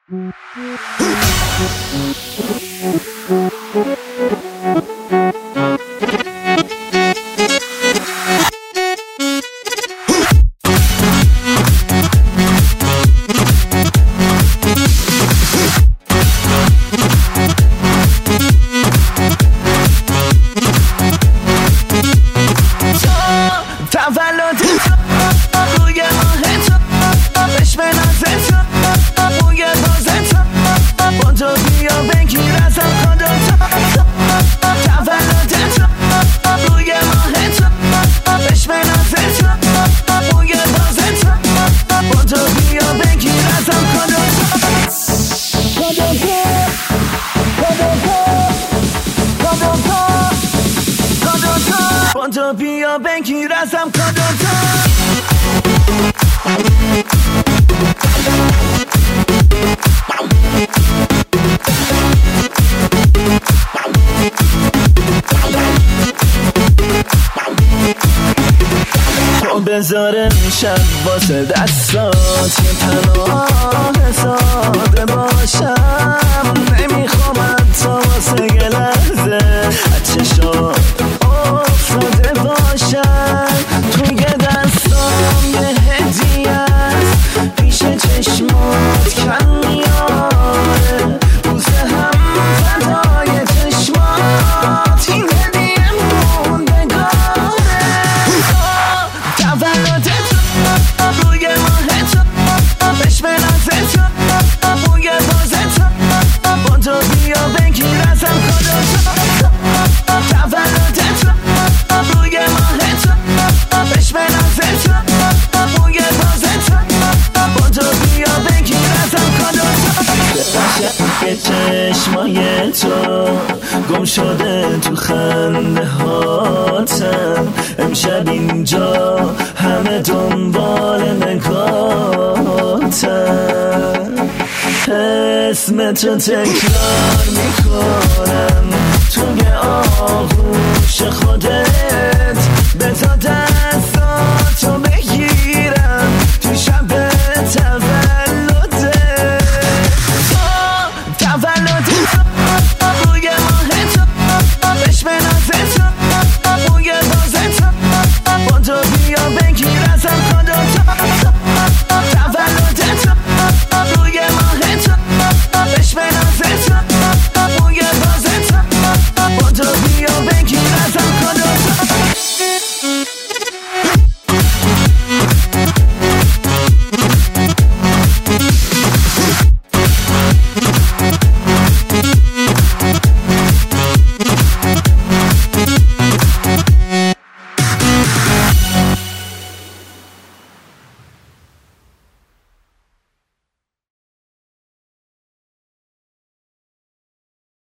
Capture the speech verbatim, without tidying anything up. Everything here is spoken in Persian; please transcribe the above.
تو بیا بگیر ازم کادوتا تو بذاره میشم واسه دستات یه تنها ساده باشم نمیخوام حتی واسه یه لحظه از چشات افتاده باشم توی دستام یه هدیه است پیش چشمات کم میاره بوسه هم فدای چشمات این هدیه موندگاره تولدت روی ماه تو بش بنازت بوی بازت با تو بیا بگیر ازم کادوتا تولدت روی ماه تو بش بنازت بوی بازت با تو بیا بگیر ازم کادوتا که چشمای تو گم شده تو خنده هاتم امشب اینجا همه دنبال نگاتم اسم تو تکرار میکنم توی آغوش خودت